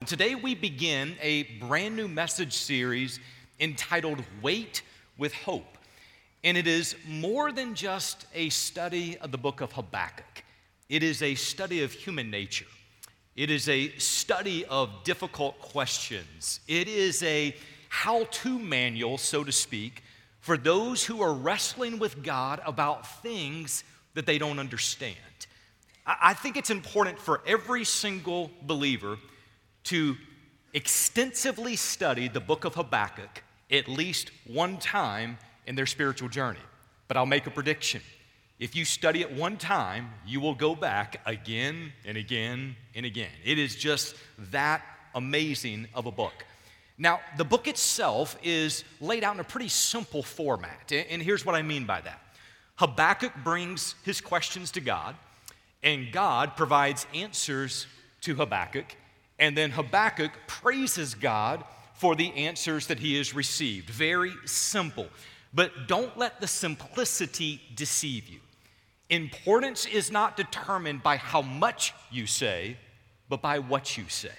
Today we begin a brand new message series entitled Wait with Hope. And it is more than just a study of the book of Habakkuk. It is a study of human nature. It is a study of difficult questions. It is a how-to manual, so to speak, for those who are wrestling with God about things that they don't understand. I think it's important for every single believer to extensively study the book of Habakkuk at least one time in their spiritual journey. But I'll make a prediction. If you study it one time, you will go back again and again and again. It is just that amazing of a book. Now, the book itself is laid out in a pretty simple format, and here's what I mean by that. Habakkuk brings his questions to God, and God provides answers to Habakkuk, and then Habakkuk praises God for the answers that he has received. Very simple. But don't let the simplicity deceive you. Importance is not determined by how much you say, but by what you say.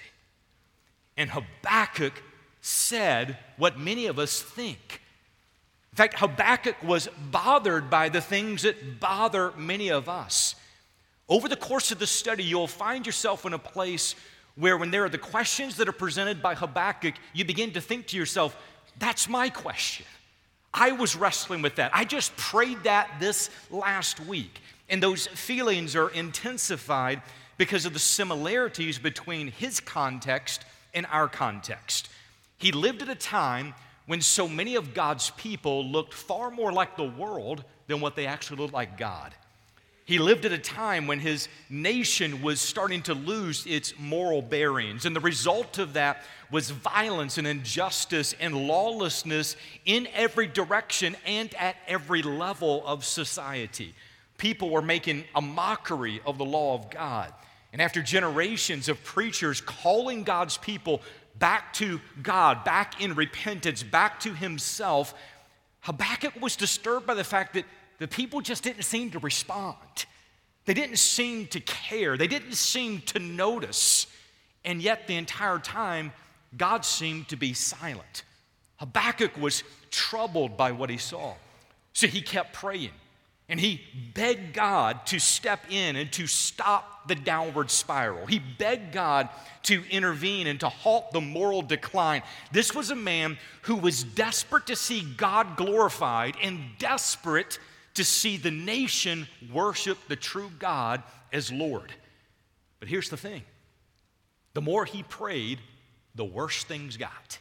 And Habakkuk said what many of us think. In fact, Habakkuk was bothered by the things that bother many of us. Over the course of the study, you'll find yourself in a place where when there are the questions that are presented by Habakkuk, you begin to think to yourself, that's my question. I was wrestling with that. I just prayed that this last week. And those feelings are intensified because of the similarities between his context and our context. He lived at a time when so many of God's people looked far more like the world than what they actually looked like God. He lived at a time when his nation was starting to lose its moral bearings, and the result of that was violence and injustice and lawlessness in every direction and at every level of society. People were making a mockery of the law of God. And after generations of preachers calling God's people back to God, back in repentance, back to himself, Habakkuk was disturbed by the fact that the people just didn't seem to respond. They didn't seem to care. They didn't seem to notice. And yet the entire time, God seemed to be silent. Habakkuk was troubled by what he saw. So he kept praying. And he begged God to step in and to stop the downward spiral. He begged God to intervene and to halt the moral decline. This was a man who was desperate to see God glorified and desperate to see the nation worship the true God as Lord. But here's the thing. The more he prayed, the worse things got.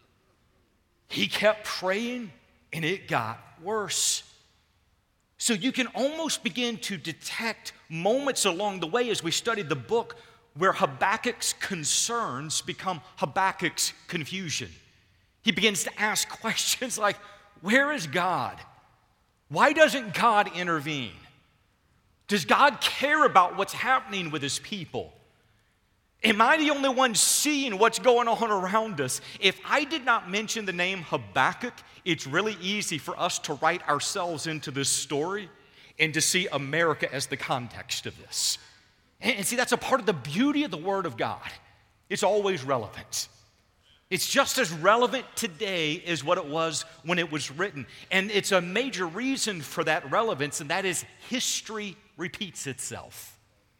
He kept praying, and it got worse. So you can almost begin to detect moments along the way as we study the book where Habakkuk's concerns become Habakkuk's confusion. He begins to ask questions like, where is God? Why doesn't God intervene? Does God care about what's happening with his people? Am I the only one seeing what's going on around us? If I did not mention the name Habakkuk, it's really easy for us to write ourselves into this story and to see America as the context of this. And see, that's a part of the beauty of the Word of God. It's always relevant. It's just as relevant today as what it was when it was written. And it's a major reason for that relevance, and that is history repeats itself.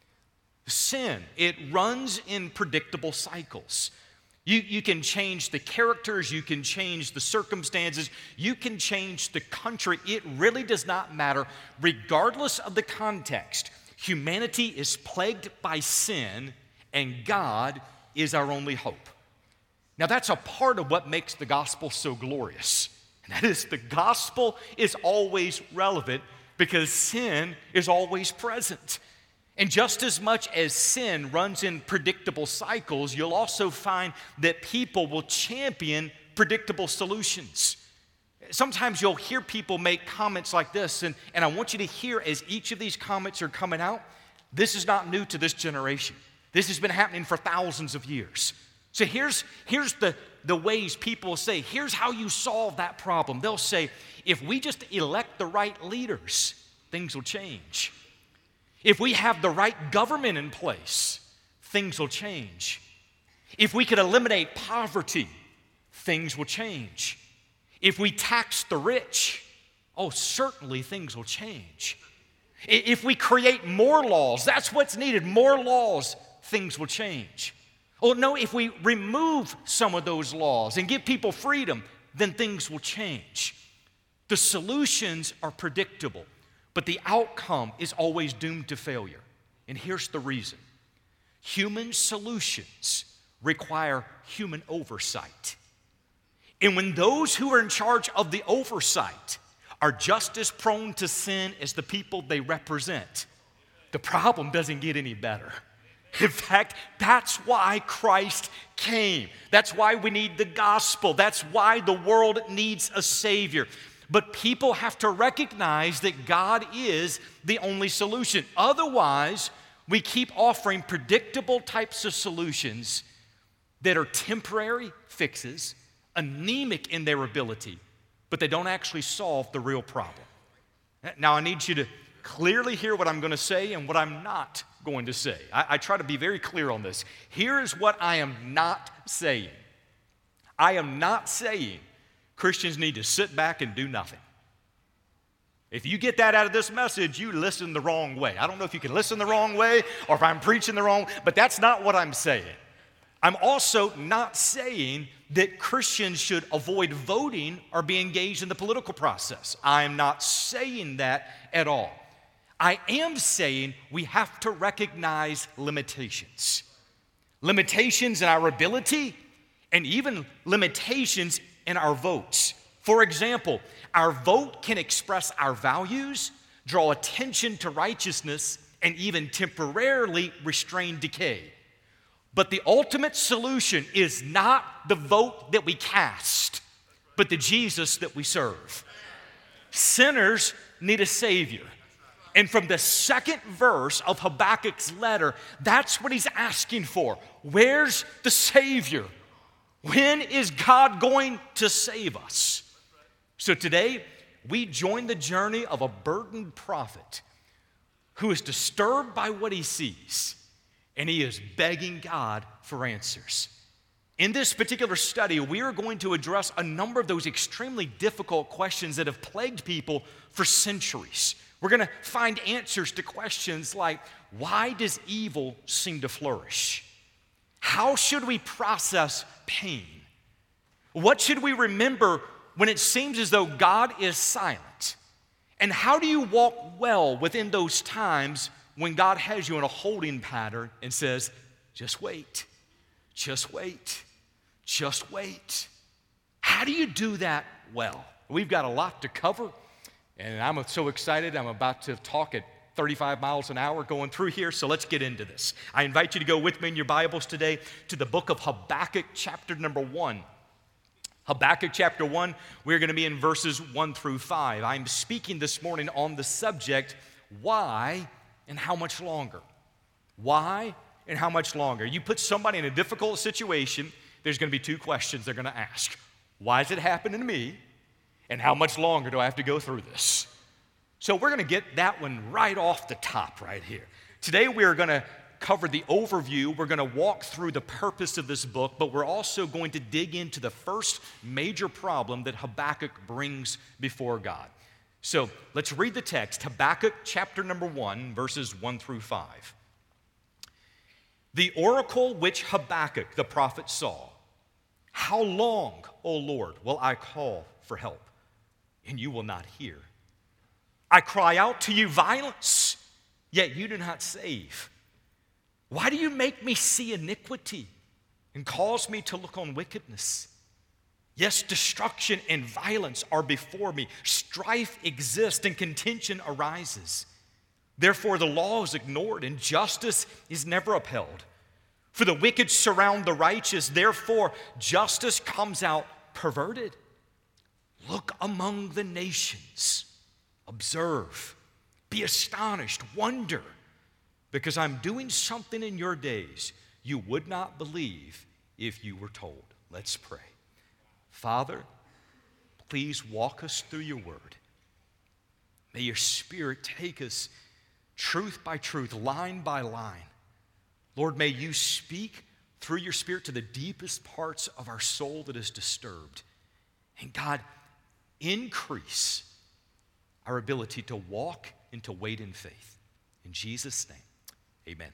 Sin, it runs in predictable cycles. You can change the characters, you can change the circumstances, you can change the country. It really does not matter. Regardless of the context, humanity is plagued by sin, and God is our only hope. Now, that's a part of what makes the gospel so glorious. And that is the gospel is always relevant because sin is always present. And just as much as sin runs in predictable cycles, you'll also find that people will champion predictable solutions. Sometimes you'll hear people make comments like this, and I want you to hear as each of these comments are coming out, this is not new to this generation. This has been happening for thousands of years. So here's the ways people say, here's how you solve that problem. They'll say, if we just elect the right leaders, things will change. If we have the right government in place, things will change. If we could eliminate poverty, things will change. If we tax the rich, oh, certainly things will change. If we create more laws, that's what's needed, more laws, things will change. Oh, no, if we remove some of those laws and give people freedom, then things will change. The solutions are predictable, but the outcome is always doomed to failure. And here's the reason. Human solutions require human oversight. And when those who are in charge of the oversight are just as prone to sin as the people they represent, the problem doesn't get any better. In fact, that's why Christ came. That's why we need the gospel. That's why the world needs a Savior. But people have to recognize that God is the only solution. Otherwise, we keep offering predictable types of solutions that are temporary fixes, anemic in their ability, but they don't actually solve the real problem. Now, I need you to clearly hear what I'm going to say and what I'm not going to say. I try to be very clear on this. Here is what I am not saying. I am not saying Christians need to sit back and do nothing. If you get that out of this message, you listen the wrong way. I don't know if you can listen the wrong way or if I'm preaching the wrong, but that's not what I'm saying. I'm also not saying that Christians should avoid voting or be engaged in the political process. I'm not saying that at all. I am saying we have to recognize limitations. Limitations in our ability and even limitations in our votes. For example, our vote can express our values, draw attention to righteousness, and even temporarily restrain decay. But the ultimate solution is not the vote that we cast, but the Jesus that we serve. Sinners need a Savior. And from the second verse of Habakkuk's letter, that's what he's asking for. Where's the Savior? When is God going to save us? So today, we join the journey of a burdened prophet who is disturbed by what he sees, and he is begging God for answers. In this particular study, we are going to address a number of those extremely difficult questions that have plagued people for centuries. We're going to find answers to questions like, why does evil seem to flourish? How should we process pain? What should we remember when it seems as though God is silent? And how do you walk well within those times when God has you in a holding pattern and says, just wait, just wait, just wait? How do you do that well? We've got a lot to cover, and I'm so excited. I'm about to talk at 35 miles an hour going through here, so let's get into this. I invite you to go with me in your Bibles today to the book of Habakkuk, chapter number 1. Habakkuk chapter 1, we're going to be in verses 1 through 5. I'm speaking this morning on the subject, why and how much longer? Why and how much longer? You put somebody in a difficult situation, there's going to be two questions they're going to ask. Why is it happening to me? And how much longer do I have to go through this? So we're going to get that one right off the top right here. Today we're going to cover the overview. We're going to walk through the purpose of this book, but we're also going to dig into the first major problem that Habakkuk brings before God. So let's read the text, Habakkuk chapter number 1, verses 1 through 5. The oracle which Habakkuk the prophet saw. How long, O Lord, will I call for help, and you will not hear? I cry out to you violence, yet you do not save. Why do you make me see iniquity and cause me to look on wickedness? Yes, destruction and violence are before me. Strife exists and contention arises. Therefore, the law is ignored and justice is never upheld. For the wicked surround the righteous. Therefore, justice comes out perverted. Look among the nations. Observe. Be astonished. Wonder. Because I'm doing something in your days you would not believe if you were told. Let's pray. Father, please walk us through your word. May your Spirit take us truth by truth, line by line. Lord, may you speak through your Spirit to the deepest parts of our soul that is disturbed. And God, increase our ability to walk and to wait in faith. In Jesus' name, amen.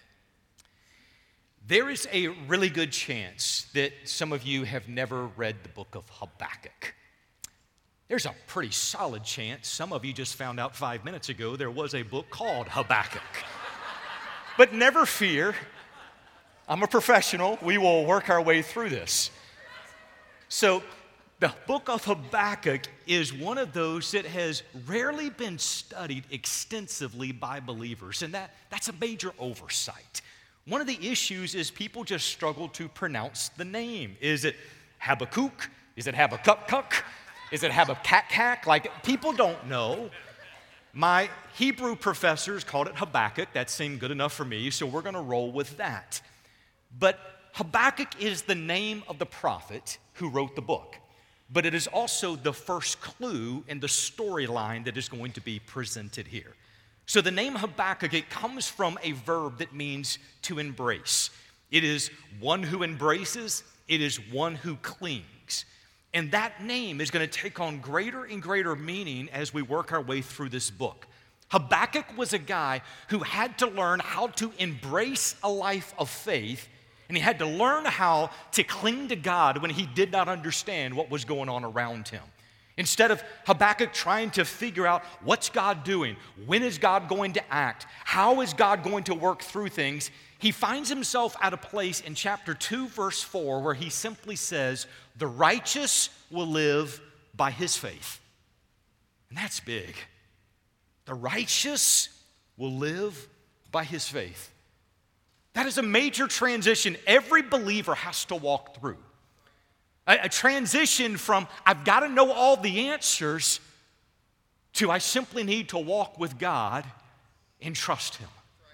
There is a really good chance that some of you have never read the book of Habakkuk. There's a pretty solid chance some of you just found out 5 minutes ago there was a book called Habakkuk. But never fear, I'm a professional. We will work our way through this. So the book of Habakkuk is one of those that has rarely been studied extensively by believers, and that's a major oversight. One of the issues is people just struggle to pronounce the name. Is it Habakkuk? Is it Habakkuk? Is it Habakkuk? Like, people don't know. My Hebrew professors called it Habakkuk. That seemed good enough for me, so we're going to roll with that. But Habakkuk is the name of the prophet who wrote the book. But it is also the first clue in the storyline that is going to be presented here. So the name Habakkuk, it comes from a verb that means to embrace. It is one who embraces, it is one who clings. And that name is going to take on greater and greater meaning as we work our way through this book. Habakkuk was a guy who had to learn how to embrace a life of faith, and he had to learn how to cling to God when he did not understand what was going on around him. Instead of Habakkuk trying to figure out what's God doing, when is God going to act, how is God going to work through things, he finds himself at a place in chapter 2, verse 4, where he simply says, the righteous will live by his faith. And that's big. The righteous will live by his faith. That is a major transition every believer has to walk through. A transition from, I've got to know all the answers, to I simply need to walk with God and trust Him.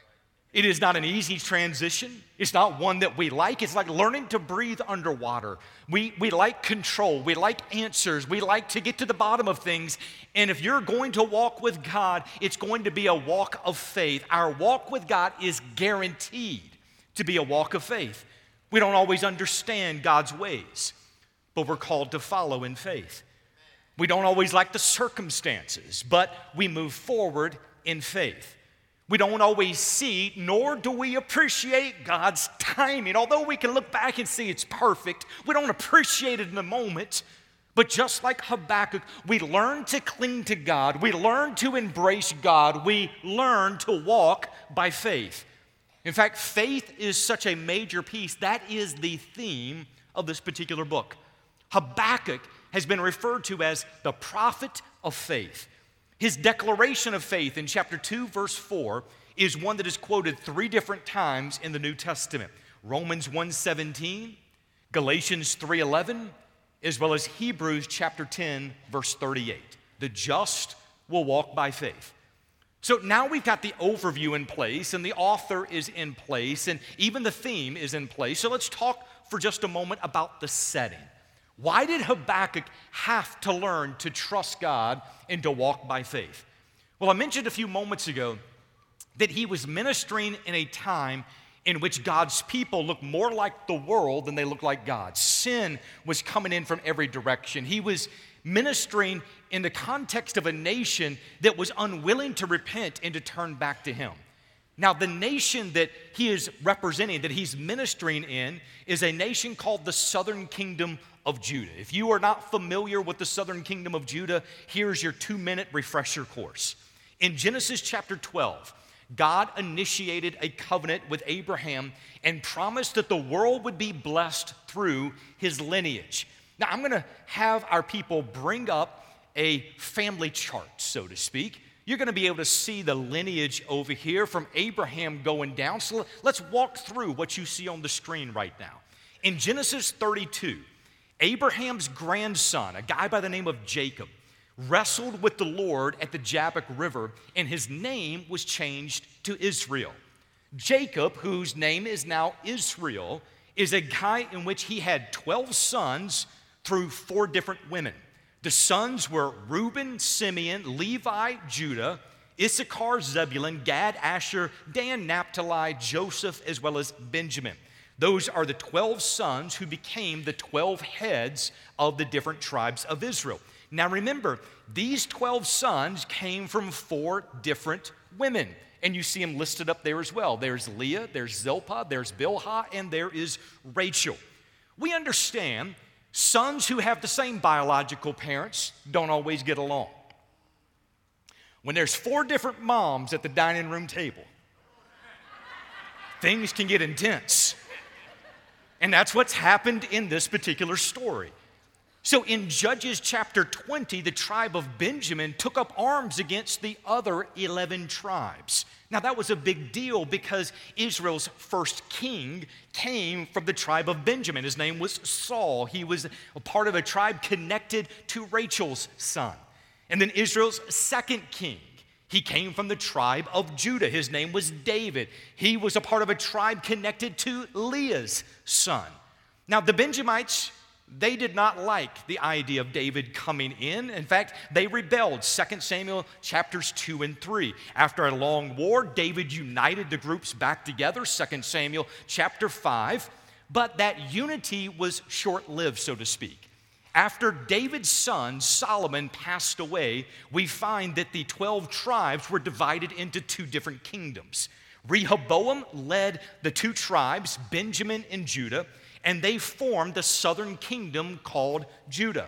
It is not an easy transition. It's not one that we like. It's like learning to breathe underwater. We like control. We like answers. We like to get to the bottom of things. And if you're going to walk with God, it's going to be a walk of faith. Our walk with God is guaranteed to be a walk of faith. We don't always understand God's ways, but we're called to follow in faith. We don't always like the circumstances, but we move forward in faith. We don't always see, nor do we appreciate God's timing. Although we can look back and see it's perfect, we don't appreciate it in the moment. But just like Habakkuk, we learn to cling to God. We learn to embrace God. We learn to walk by faith. In fact, faith is such a major piece. That is the theme of this particular book. Habakkuk has been referred to as the prophet of faith. His declaration of faith in chapter 2, verse 4 is one that is quoted 3 different times in the New Testament. Romans 1:17, Galatians 3:11, as well as Hebrews chapter 10, verse 38. The just will walk by faith. So now we've got the overview in place, and the author is in place, and even the theme is in place. So let's talk for just a moment about the setting. Why did Habakkuk have to learn to trust God and to walk by faith? Well, I mentioned a few moments ago that he was ministering in a time in which God's people looked more like the world than they looked like God. Sin was coming in from every direction. He was ministering in the context of a nation that was unwilling to repent and to turn back to him. Now, the nation that he is representing, that he's ministering in, is a nation called the Southern Kingdom of Judah. If you are not familiar with the Southern Kingdom of Judah, here's your 2-minute refresher course. In Genesis chapter 12, God initiated a covenant with Abraham and promised that the world would be blessed through his lineage. Now, I'm going to have our people bring up a family chart, so to speak. You're going to be able to see the lineage over here from Abraham going down. So let's walk through what you see on the screen right now. In Genesis 32, Abraham's grandson, a guy by the name of Jacob, wrestled with the Lord at the Jabbok River, and his name was changed to Israel. Jacob, whose name is now Israel, is a guy in which he had 12 sons through 4 different women. The sons were Reuben, Simeon, Levi, Judah, Issachar, Zebulun, Gad, Asher, Dan, Naphtali, Joseph, as well as Benjamin. Those are the 12 sons who became the 12 heads of the different tribes of Israel. Now remember, these 12 sons came from 4 different women. And you see them listed up there as well. There's Leah, there's Zilpah, there's Bilhah, and there is Rachel. We understand sons who have the same biological parents don't always get along. When there's 4 different moms at the dining room table, things can get intense. And that's what's happened in this particular story. So in Judges chapter 20, the tribe of Benjamin took up arms against the other 11 tribes. Now that was a big deal because Israel's first king came from the tribe of Benjamin. His name was Saul. He was a part of a tribe connected to Rachel's son. And then Israel's second king, he came from the tribe of Judah. His name was David. He was a part of a tribe connected to Leah's son. Now the Benjamites, they did not like the idea of David coming in. In fact, they rebelled. 2 Samuel chapters 2 and 3. After a long war, David united the groups back together, 2 Samuel chapter 5. But that unity was short-lived, so to speak. After David's son, Solomon, passed away, we find that the 12 tribes were divided into 2 different kingdoms. Rehoboam led the 2 tribes, Benjamin and Judah, and they formed the southern kingdom called Judah.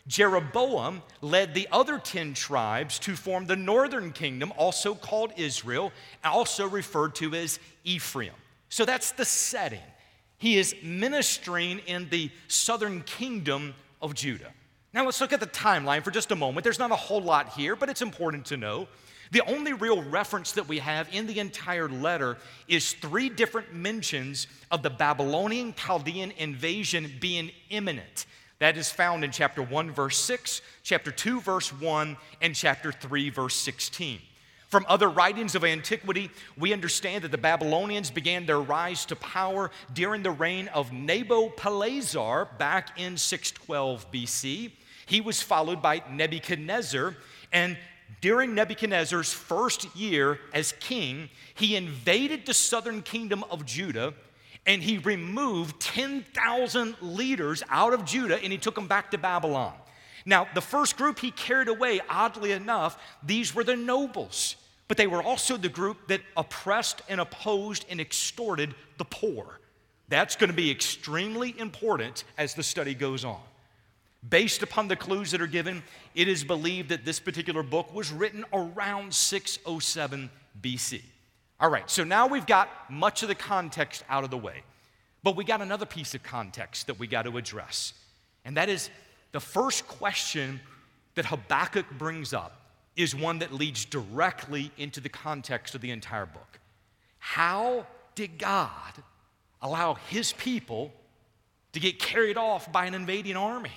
Jeroboam led the other 10 tribes to form the northern kingdom, also called Israel, also referred to as Ephraim. So that's the setting. He is ministering in the southern kingdom of Judah. Now let's look at the timeline for just a moment. There's not a whole lot here, but it's important to know. The only real reference that we have in the entire letter is 3 different mentions of the Babylonian Chaldean invasion being imminent. That is found in chapter 1, verse 6, chapter 2, verse 1, and chapter 3, verse 16. From other writings of antiquity, we understand that the Babylonians began their rise to power during the reign of Nabopolassar back in 612 BC. He was followed by Nebuchadnezzar, and during Nebuchadnezzar's first year as king, he invaded the southern kingdom of Judah, and he removed 10,000 leaders out of Judah, and he took them back to Babylon. Now, the first group he carried away, oddly enough, these were the nobles, but they were also the group that oppressed and opposed and extorted the poor. That's going to be extremely important as the study goes on. Based upon the clues that are given, it is believed that this particular book was written around 607 BC. All right, so now we've got much of the context out of the way, but we got another piece of context that we got to address, and that is the first question that Habakkuk brings up is one that leads directly into the context of the entire book. How did God allow his people to get carried off by an invading army?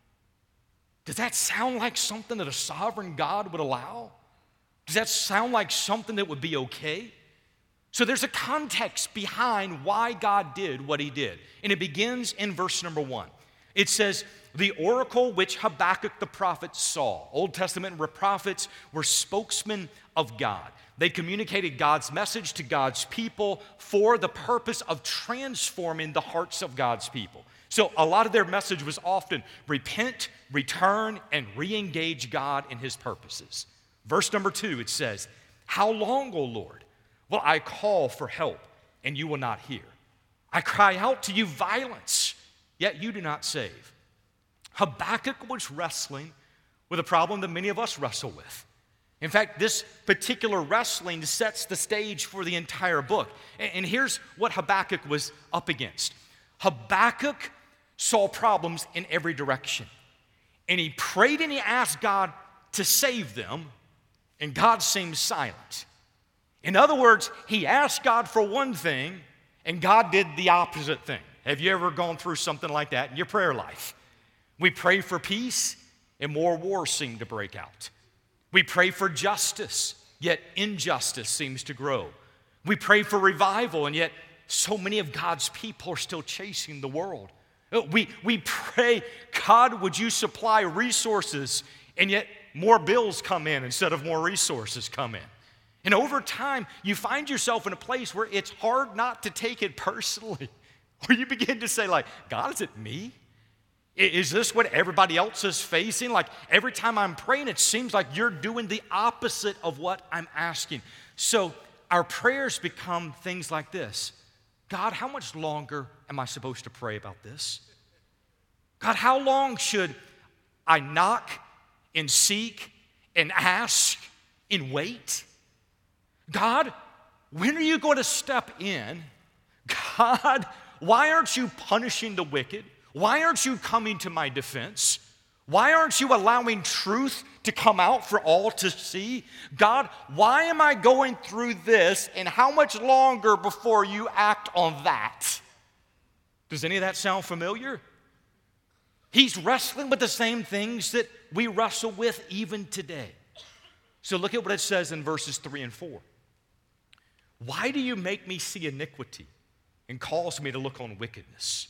Does that sound like something that a sovereign God would allow? Does that sound like something that would be okay? So there's a context behind why God did what he did. And it begins in verse number 1. It says, the oracle which Habakkuk the prophet saw. Old Testament prophets were spokesmen of God. They communicated God's message to God's people for the purpose of transforming the hearts of God's people. So a lot of their message was often repent, return, and re-engage God in his purposes. Verse number 2, it says, how long, O Lord, will I call for help, and you will not hear? I cry out to you violence, yet you do not save. Habakkuk was wrestling with a problem that many of us wrestle with. In fact, this particular wrestling sets the stage for the entire book. And here's what Habakkuk was up against. Habakkuk saw problems in every direction. And he prayed and he asked God to save them, and God seemed silent. In other words, he asked God for one thing, and God did the opposite thing. Have you ever gone through something like that in your prayer life? We pray for peace, and more wars seem to break out. We pray for justice, yet injustice seems to grow. We pray for revival, and yet so many of God's people are still chasing the world. We pray, God, would you supply resources, and yet more bills come in instead of more resources come in. And over time, you find yourself in a place where it's hard not to take it personally. Where you begin to say, like, God, is it me? Is this what everybody else is facing? Like, every time I'm praying, it seems like you're doing the opposite of what I'm asking. So our prayers become things like this. God, how much longer am I supposed to pray about this? God, how long should I knock and seek and ask and wait? God, when are you going to step in? God, why aren't you punishing the wicked? Why aren't you coming to my defense? Why aren't you allowing truth to come out for all to see? God, why am I going through this, and how much longer before you act on that? Does any of that sound familiar? He's wrestling with the same things that we wrestle with even today. So look at what it says in verses 3 and 4. Why do you make me see iniquity and cause me to look on wickedness?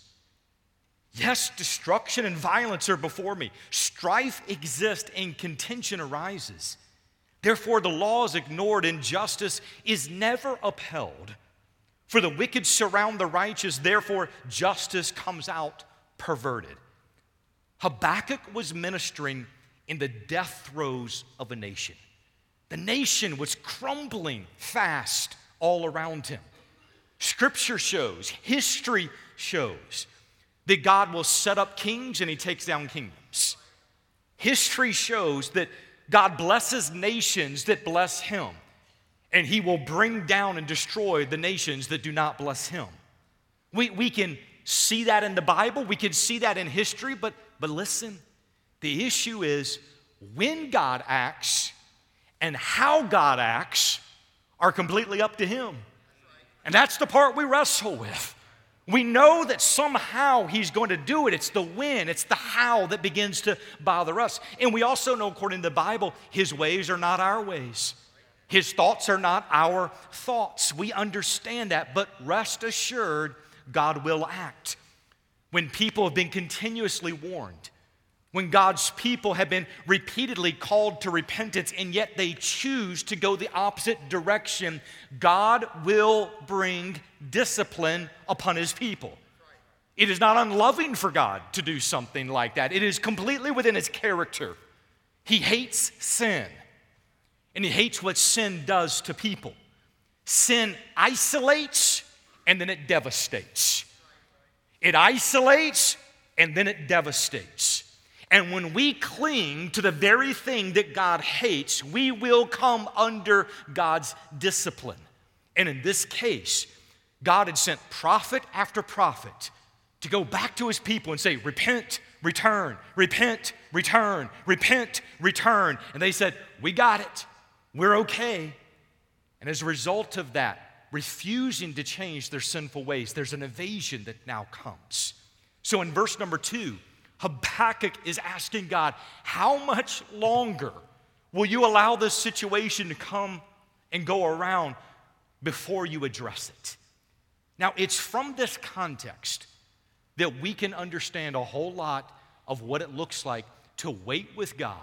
Yes, destruction and violence are before me. Strife exists and contention arises. Therefore, the law is ignored and justice is never upheld. For the wicked surround the righteous, therefore justice comes out perverted. Habakkuk was ministering in the death throes of a nation. The nation was crumbling fast all around him. Scripture shows, history shows, that God will set up kings and he takes down kingdoms. History shows that God blesses nations that bless him, and he will bring down and destroy the nations that do not bless him. We can see that in the Bible, we can see that in history, but listen, the issue is when God acts and how God acts are completely up to him. And that's the part we wrestle with. We know that somehow he's going to do it. It's the when, it's the how that begins to bother us. And we also know, according to the Bible, his ways are not our ways. His thoughts are not our thoughts. We understand that, but rest assured, God will act. When people have been continuously warned, when God's people have been repeatedly called to repentance and yet they choose to go the opposite direction, God will bring discipline upon his people. It is not unloving for God to do something like that. It is completely within his character. He hates sin, and he hates what sin does to people. Sin isolates, and then it devastates. It isolates, and then it devastates. And when we cling to the very thing that God hates, we will come under God's discipline. And in this case, God had sent prophet after prophet to go back to his people and say, repent, return, repent, return, repent, return. And they said, we got it. We're okay. And as a result of that, refusing to change their sinful ways, there's an evasion that now comes. So in verse number 2, Habakkuk is asking God, how much longer will you allow this situation to come and go around before you address it? Now, it's from this context that we can understand a whole lot of what it looks like to wait with God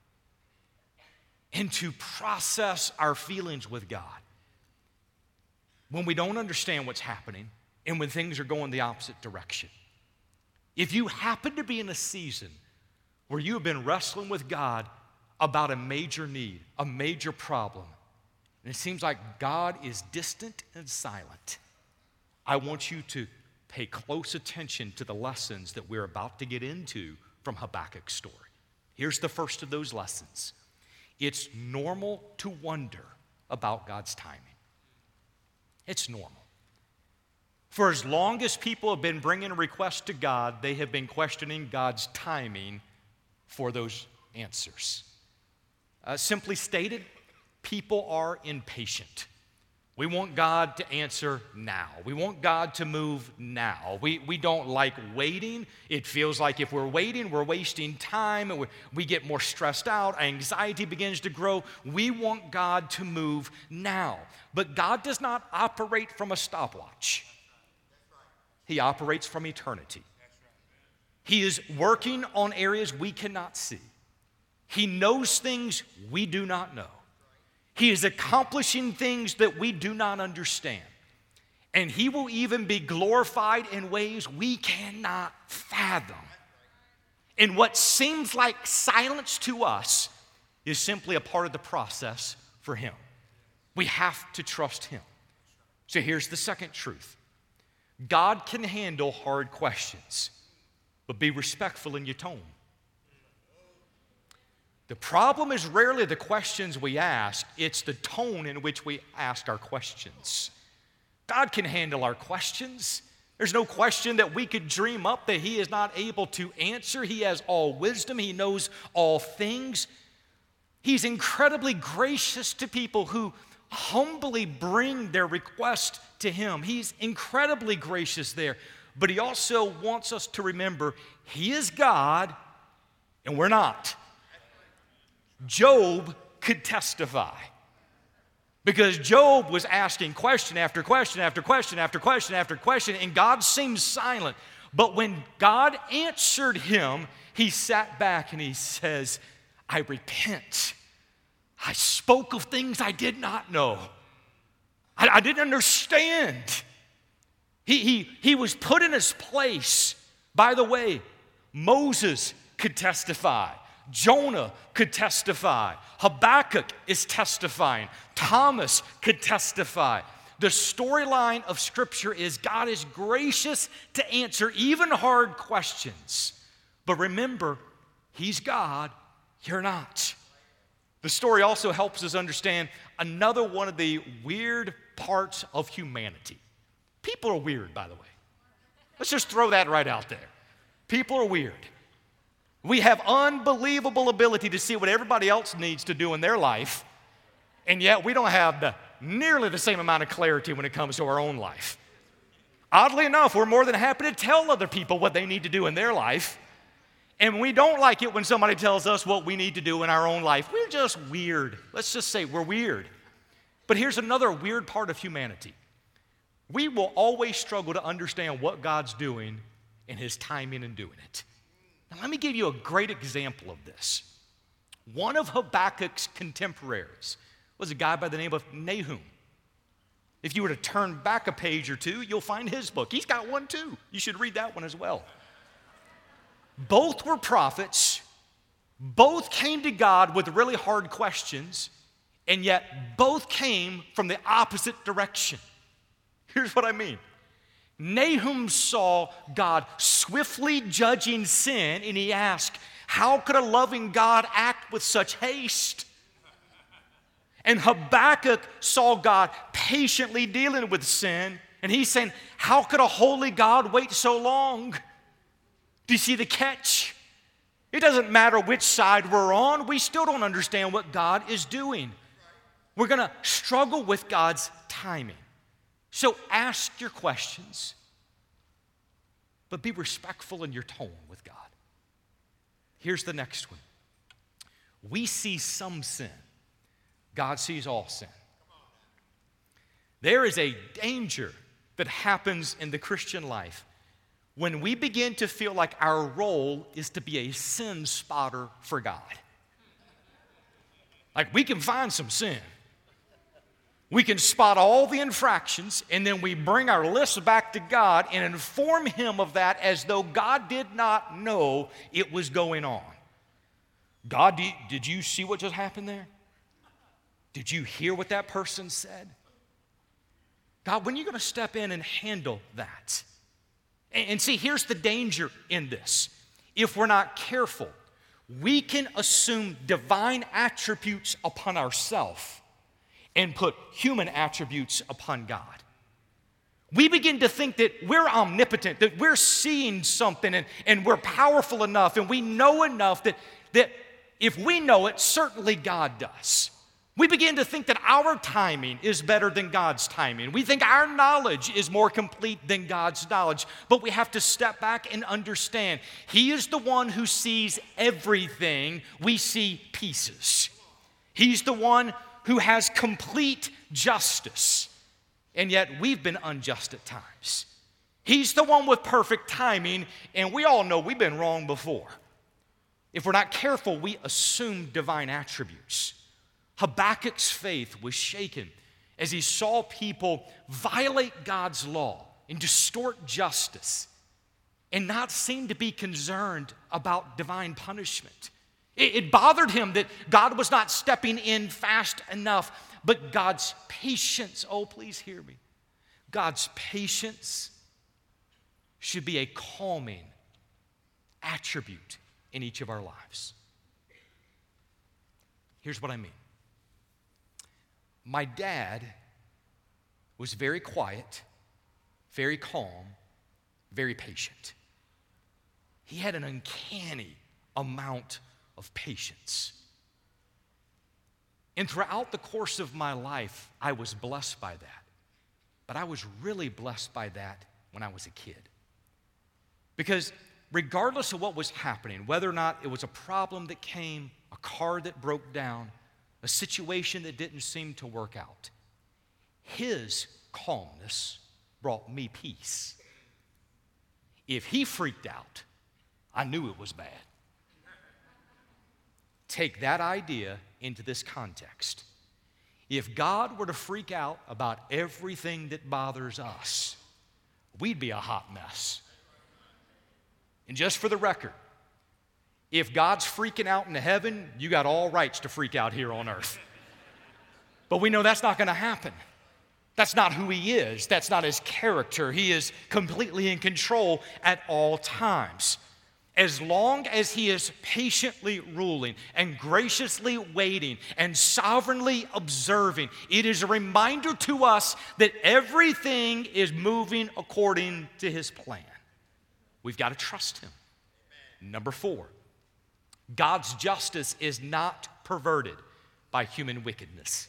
and to process our feelings with God. When we don't understand what's happening and when things are going the opposite direction. If you happen to be in a season where you have been wrestling with God about a major need, a major problem, and it seems like God is distant and silent, I want you to pay close attention to the lessons that we're about to get into from Habakkuk's story. Here's the first of those lessons. It's normal to wonder about God's timing. It's normal. For as long as people have been bringing a request to God, they have been questioning God's timing for those answers. Simply stated, people are impatient. We want God to answer now. We want God to move now. We don't like waiting. It feels like if we're waiting, we're wasting time, and we get more stressed out. Anxiety begins to grow. We want God to move now. But God does not operate from a stopwatch. He operates from eternity. He is working on areas we cannot see. He knows things we do not know. He is accomplishing things that we do not understand. And he will even be glorified in ways we cannot fathom. And what seems like silence to us is simply a part of the process for him. We have to trust him. So here's the second truth. God can handle hard questions, but be respectful in your tone. The problem is rarely the questions we ask, it's the tone in which we ask our questions. God can handle our questions. There's no question that we could dream up that he is not able to answer. He has all wisdom. He knows all things. He's incredibly gracious to people who humbly bring their request to him. He's incredibly gracious there. But he also wants us to remember he is God and we're not. Job could testify. Because Job was asking question after question after question after question after question, and God seemed silent. But when God answered him, he sat back and he says, I repent. I spoke of things I did not know. I didn't understand. He was put in his place. By the way, Moses could testify. Jonah could testify. Habakkuk is testifying. Thomas could testify. The storyline of Scripture is God is gracious to answer even hard questions. But remember, he's God, you're not. The story also helps us understand another one of the weird parts of humanity. People are weird, by the way. Let's just throw that right out there. People are weird. We have unbelievable ability to see what everybody else needs to do in their life, and yet we don't have nearly the same amount of clarity when it comes to our own life. Oddly enough, we're more than happy to tell other people what they need to do in their life, and we don't like it when somebody tells us what we need to do in our own life. We're just weird. Let's just say we're weird. But here's another weird part of humanity. We will always struggle to understand what God's doing and his timing in doing it. Now, let me give you a great example of this. One of Habakkuk's contemporaries was a guy by the name of Nahum. If you were to turn back a page or two, you'll find his book. He's got one too. You should read that one as well. Both were prophets. Both came to God with really hard questions, and yet both came from the opposite direction. Here's what I mean. Nahum saw God swiftly judging sin, and he asked, how could a loving God act with such haste? And Habakkuk saw God patiently dealing with sin, and he's saying, how could a holy God wait so long? Do you see the catch? It doesn't matter which side we're on, we still don't understand what God is doing. We're going to struggle with God's timing. So ask your questions, but be respectful in your tone with God. Here's the next one. We see some sin. God sees all sin. There is a danger that happens in the Christian life when we begin to feel like our role is to be a sin spotter for God. Like we can find some sin. We can spot all the infractions, and then we bring our list back to God and inform him of that as though God did not know it was going on. God, did you see what just happened there? Did you hear what that person said? God, when are you going to step in and handle that? And see, here's the danger in this. If we're not careful, we can assume divine attributes upon ourselves and put human attributes upon God. We begin to think that we're omnipotent, that we're seeing something and we're powerful enough and we know enough that if we know it, certainly God does. We begin to think that our timing is better than God's timing. We think our knowledge is more complete than God's knowledge. But we have to step back and understand He is the one who sees everything. We see pieces. He's the one who has complete justice, and yet we've been unjust at times. He's the one with perfect timing, and we all know we've been wrong before. If we're not careful, we assume divine attributes. Habakkuk's faith was shaken as he saw people violate God's law and distort justice and not seem to be concerned about divine punishment. It bothered him that God was not stepping in fast enough, but God's patience, oh, please hear me, God's patience should be a calming attribute in each of our lives. Here's what I mean. My dad was very quiet, very calm, very patient. He had an uncanny amount of patience. And throughout the course of my life, I was blessed by that. But I was really blessed by that when I was a kid. Because regardless of what was happening, whether or not it was a problem that came, a car that broke down, a situation that didn't seem to work out, his calmness brought me peace. If he freaked out, I knew it was bad. Take that idea into this context. If God were to freak out about everything that bothers us, we'd be a hot mess. And just for the record, if God's freaking out in heaven, you got all rights to freak out here on earth. But we know that's not going to happen. That's not who he is. That's not his character. He is completely in control at all times. As long as he is patiently ruling and graciously waiting and sovereignly observing, it is a reminder to us that everything is moving according to his plan. We've got to trust him. Number 4, God's justice is not perverted by human wickedness.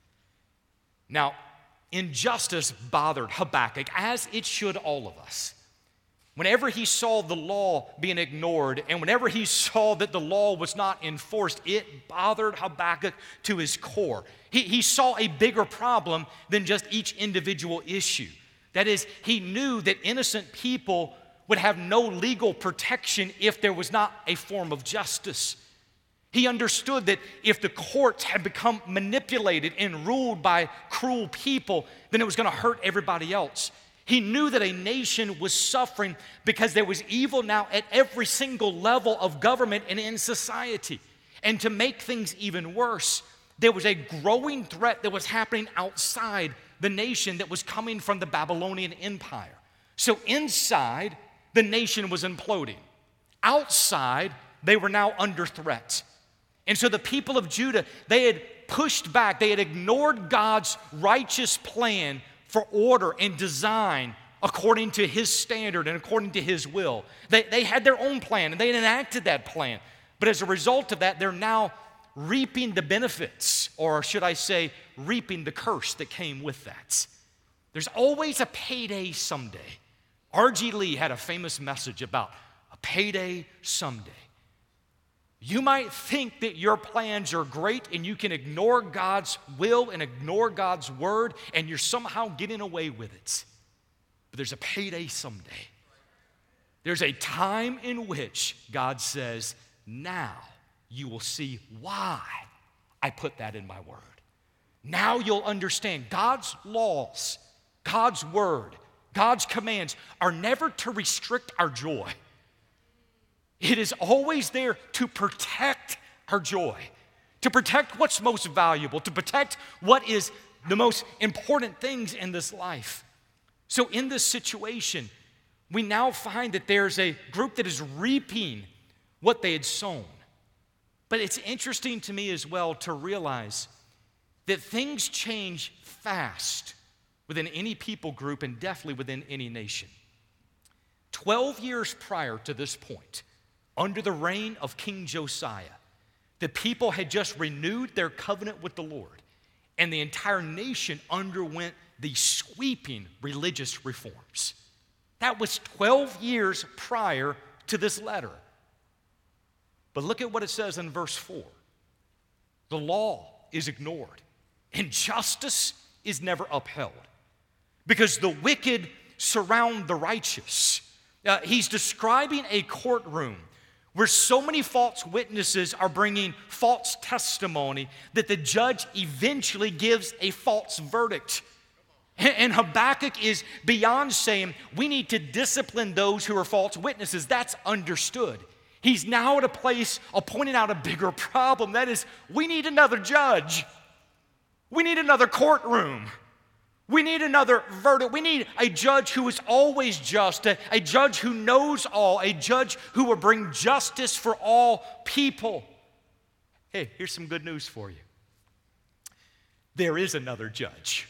Now, injustice bothered Habakkuk, as it should all of us. Whenever he saw the law being ignored and whenever he saw that the law was not enforced, it bothered Habakkuk to his core. He saw a bigger problem than just each individual issue. That is, he knew that innocent people would have no legal protection if there was not a form of justice. He understood that if the courts had become manipulated and ruled by cruel people, then it was going to hurt everybody else. He knew that a nation was suffering because there was evil now at every single level of government and in society. And to make things even worse, there was a growing threat that was happening outside the nation that was coming from the Babylonian Empire. So inside, the nation was imploding. Outside, they were now under threat. And so the people of Judah, they had pushed back, they had ignored God's righteous plan for order and design according to his standard and according to his will. They had their own plan and they had enacted that plan. But as a result of that, they're now reaping the benefits, or should I say, reaping the curse that came with that. There's always a payday someday. R.G. Lee had a famous message about a payday someday. You might think that your plans are great and you can ignore God's will and ignore God's word and you're somehow getting away with it. But there's a payday someday. There's a time in which God says, now you will see why I put that in my word. Now you'll understand God's laws, God's word, God's commands are never to restrict our joy. It is always there to protect our joy, to protect what's most valuable, to protect what is the most important things in this life. So in this situation, we now find that there's a group that is reaping what they had sown. But it's interesting to me as well to realize that things change fast within any people group and definitely within any nation. 12 years prior to this point, under the reign of King Josiah, the people had just renewed their covenant with the Lord, and the entire nation underwent these sweeping religious reforms. That was 12 years prior to this letter. But look at what it says in verse 4. The law is ignored, and justice is never upheld, because the wicked surround the righteous. He's describing a courtroom where so many false witnesses are bringing false testimony that the judge eventually gives a false verdict. And Habakkuk is beyond saying we need to discipline those who are false witnesses. That's understood. He's now at a place of pointing out a bigger problem. That is, we need another judge. We need another courtroom. We need another verdict. We need a judge who is always just, a judge who knows all, a judge who will bring justice for all people. Hey, here's some good news for you. There is another judge.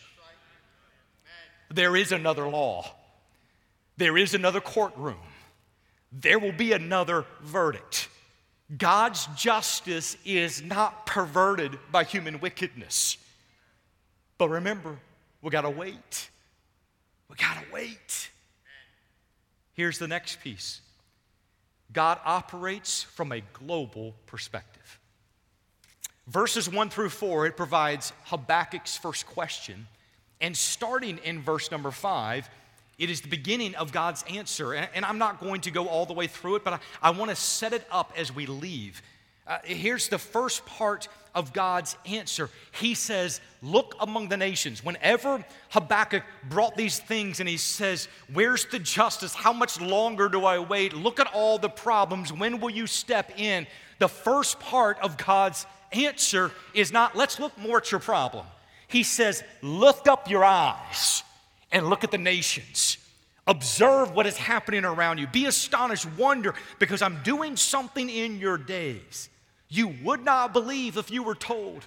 There is another law. There is another courtroom. There will be another verdict. God's justice is not perverted by human wickedness. But remember, we gotta wait. We gotta wait. Here's the next piece. God operates from a global perspective. Verses 1 through 4, it provides Habakkuk's first question. And starting in verse number 5, it is the beginning of God's answer. And I'm not going to go all the way through it, but I want to set it up as we leave. Here's the first part of God's answer. He says, look among the nations. Whenever Habakkuk brought these things and he says, where's the justice? How much longer do I wait? Look at all the problems. When will you step in? The first part of God's answer is not, let's look more at your problem. He says, lift up your eyes and look at the nations. Observe what is happening around you. Be astonished, wonder, because I'm doing something in your days you would not believe if you were told.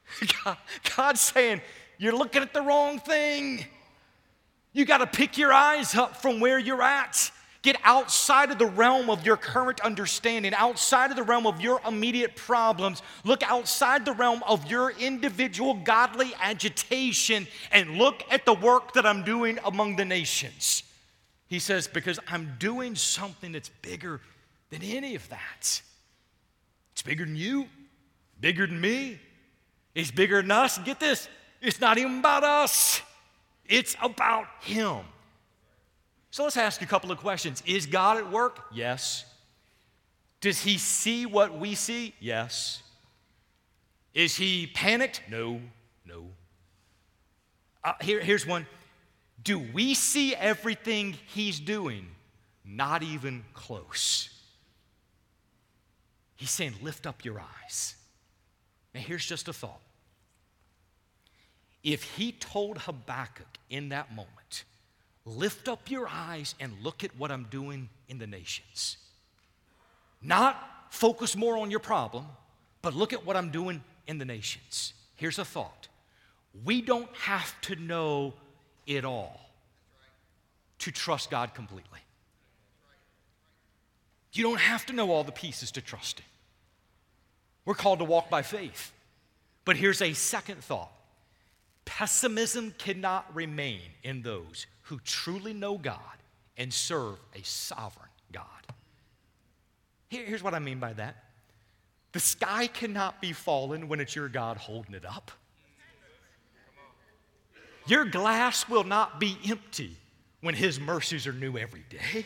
God's saying, you're looking at the wrong thing. You got to pick your eyes up from where you're at. Get outside of the realm of your current understanding, outside of the realm of your immediate problems. Look outside the realm of your individual godly agitation and look at the work that I'm doing among the nations. He says, because I'm doing something that's bigger than any of that. It's bigger than you, bigger than me. It's bigger than us. Get this, it's not even about us. It's about Him. So let's ask a couple of questions. Is God at work? Yes. Does He see what we see? Yes. Is He panicked? No. Here's one. Do we see everything He's doing? Not even close. He's saying, lift up your eyes. Now here's just a thought. If He told Habakkuk in that moment, lift up your eyes and look at what I'm doing in the nations. Not focus more on your problem, but look at what I'm doing in the nations. Here's a thought. We don't have to know it all to trust God completely. You don't have to know all the pieces to trust Him. We're called to walk by faith. But here's a second thought. Pessimism cannot remain in those who truly know God and serve a sovereign God. Here's what I mean by that. The sky cannot be falling when it's your God holding it up. Your glass will not be empty when His mercies are new every day.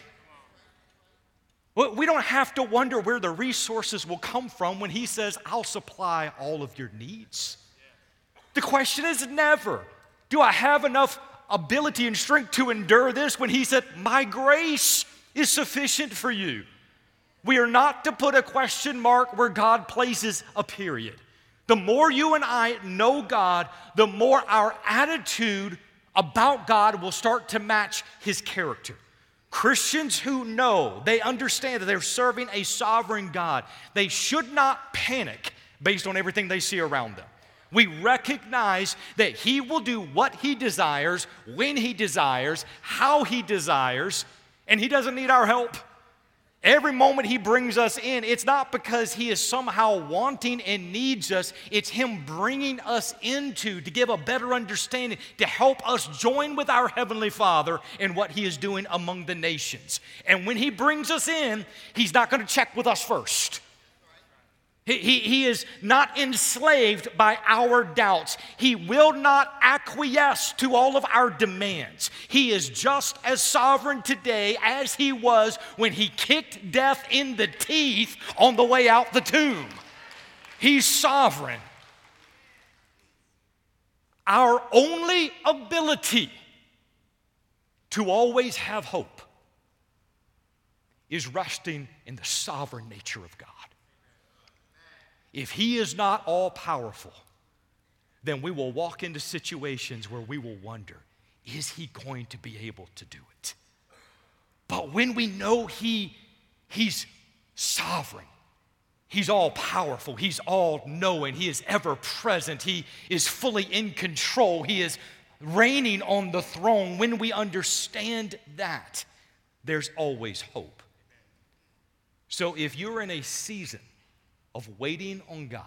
We don't have to wonder where the resources will come from when He says, I'll supply all of your needs. The question is never, do I have enough ability and strength to endure this? When He said, my grace is sufficient for you. We are not to put a question mark where God places a period. The more you and I know God, the more our attitude about God will start to match His character. Christians who know, they understand that they're serving a sovereign God, they should not panic based on everything they see around them. We recognize that He will do what He desires, when He desires, how He desires, and He doesn't need our help. Every moment He brings us in, it's not because He is somehow wanting and needs us. It's Him bringing us to give a better understanding, to help us join with our Heavenly Father in what He is doing among the nations. And when He brings us in, He's not going to check with us first. He is not enslaved by our doubts. He will not acquiesce to all of our demands. He is just as sovereign today as he was when he kicked death in the teeth on the way out the tomb. He's sovereign. Our only ability to always have hope is resting in the sovereign nature of God. If he is not all-powerful, then we will walk into situations where we will wonder, is he going to be able to do it? But when we know he's sovereign, he's all-powerful, he's all-knowing, he is ever-present, he is fully in control, he is reigning on the throne, when we understand that, there's always hope. So if you're in a season of waiting on God,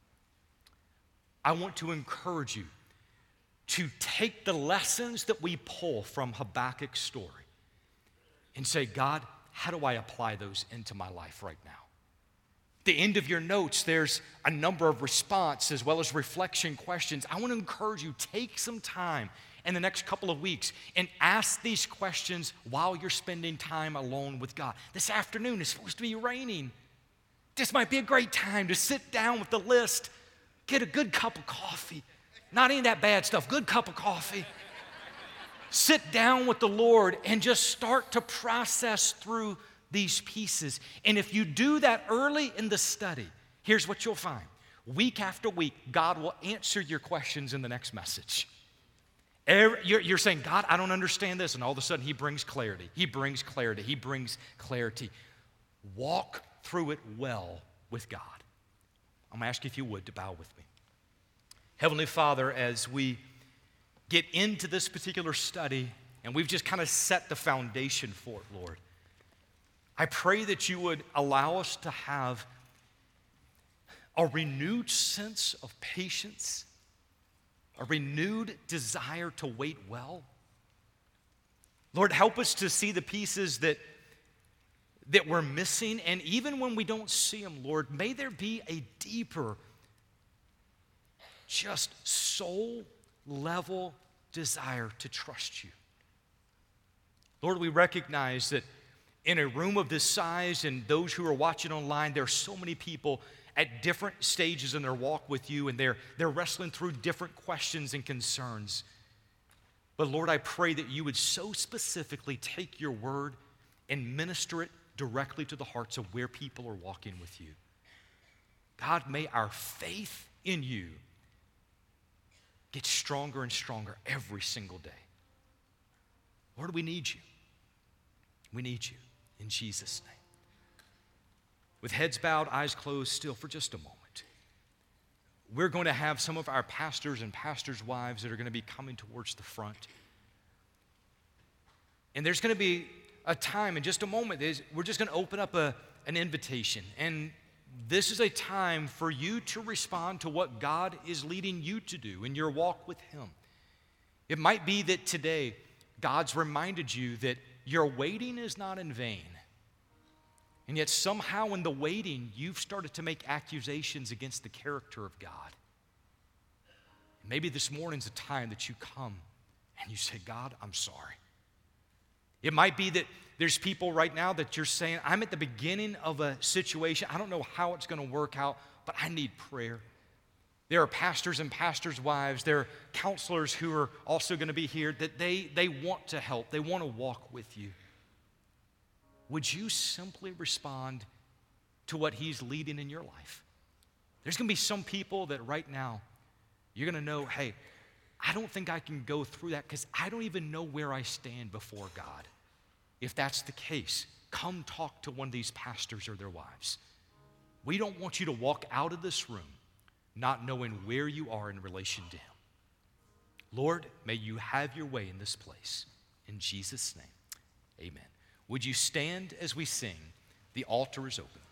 I want to encourage you to take the lessons that we pull from Habakkuk's story and say, God, how do I apply those into my life right now? At the end of your notes, there's a number of response as well as reflection questions. I want to encourage you, take some time in the next couple of weeks and ask these questions while you're spending time alone with God. This afternoon is supposed to be raining. This might be a great time to sit down with the list, get a good cup of coffee. Not any of that bad stuff, good cup of coffee. Sit down with the Lord and just start to process through these pieces. And if you do that early in the study, here's what you'll find. Week after week, God will answer your questions in the next message. You're saying, God, I don't understand this. And all of a sudden, he brings clarity. He brings clarity. He brings clarity. Walk through it well with God. I'm going to ask you if you would to bow with me. Heavenly Father, as we get into this particular study, and we've just kind of set the foundation for it, Lord, I pray that you would allow us to have a renewed sense of patience, a renewed desire to wait well. Lord, help us to see the pieces that we're missing, and even when we don't see them, Lord, may there be a deeper, just soul-level desire to trust you. Lord, we recognize that in a room of this size and those who are watching online, there are so many people at different stages in their walk with you, and they're wrestling through different questions and concerns. But Lord, I pray that you would so specifically take your word and minister it directly to the hearts of where people are walking with you. God, may our faith in you get stronger and stronger every single day. Lord, we need you. We need you in Jesus' name. With heads bowed, eyes closed still for just a moment, we're going to have some of our pastors and pastors' wives that are going to be coming towards the front. And there's going to be a time in just a moment, we're just going to open up an invitation. And this is a time for you to respond to what God is leading you to do in your walk with Him. It might be that today God's reminded you that your waiting is not in vain. And yet somehow in the waiting, you've started to make accusations against the character of God. Maybe this morning's a time that you come and you say, God, I'm sorry. It might be that there's people right now that you're saying, I'm at the beginning of a situation. I don't know how it's going to work out, but I need prayer. There are pastors and pastors' wives. There are counselors who are also going to be here that they want to help. They want to walk with you. Would you simply respond to what He's leading in your life? There's going to be some people that right now you're going to know, hey, I don't think I can go through that because I don't even know where I stand before God. If that's the case, come talk to one of these pastors or their wives. We don't want you to walk out of this room not knowing where you are in relation to Him. Lord, may you have your way in this place. In Jesus' name, amen. Would you stand as we sing? The altar is open.